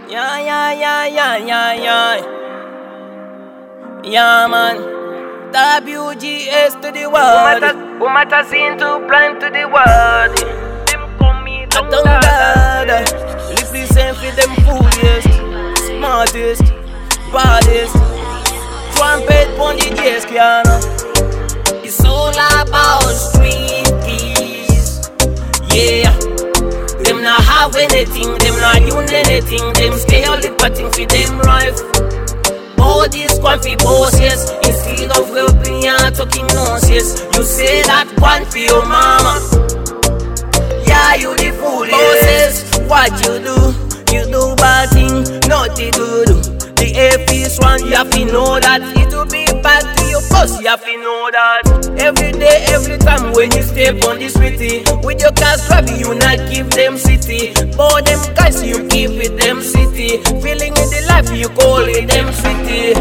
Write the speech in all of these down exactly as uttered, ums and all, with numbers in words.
Yeah, yeah, yeah, yeah, yeah, yeah. Yeah, man. W G S to the world. Who matter seen to blind to the world. Them come me I don't gather. Represent for them fooliest, smartest, baddest. Trumpet on the desk, piano. It's all about street keys. Yeah. Them not have anything, them not use anything. Them stay all the patting for them life. All these comfy bosses, instead of helping you talking nonsense. You say that one for your mama. Yeah, you the fool bosses. What you do? You do bad thing, nothing good. The F is one, you have to know that it will be bad to your boss. You have to know that every day, every time when you step on the city, with your cars driving, you not give them city. But them guys, you give it them city. Feeling in the life, you call it them city.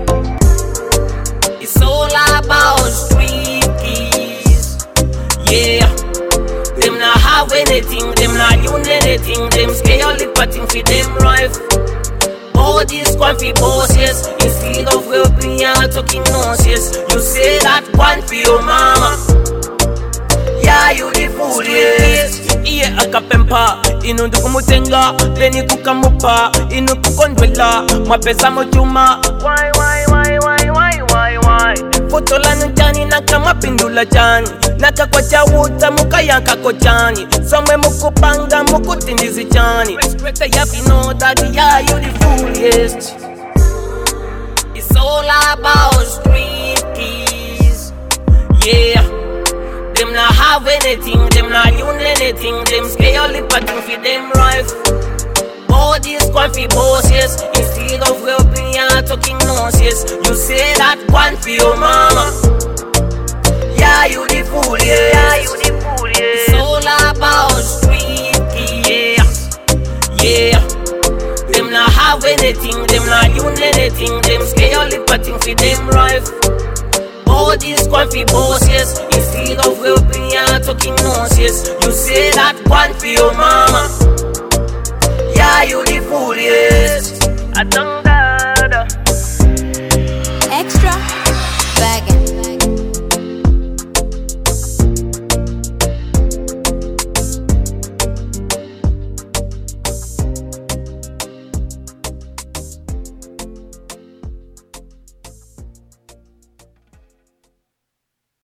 It's all about street keys. Yeah. Them not have anything, them not use anything. Them stay all the patting for them life. All these comfy bosses, instead of helping you talking nonsense. You say that one for your mama. Yeah, you the fooliest. Yeah, akapempa inundu kumutenga, leni kukamupa inu kukondwela, mapesa mochuma. Why, why, why, why, why, why, why? Fotola nujani naka mapindula jani, naka kwa chawuta muka yanka kochani. Somwe mukupanga mukutindizi jani. Respect you have to know that yeah, you the fooliest. It's all about street keys. Yeah. Them not have anything, them not use anything. Them stay all the patting for them life. All these comfy bosses, instead of helping you talking nonsense. You say that one for your mama. Yeah, you the fooliest. Yeah, you the fooliest. It's all about street keys. Yeah. Them not have anything, them not use anything. Them stay all the patting for them life. All these comfy bosses, instead of helping you talking nonsense. You say that one for your mama. Yeah, you the fooliest. I don't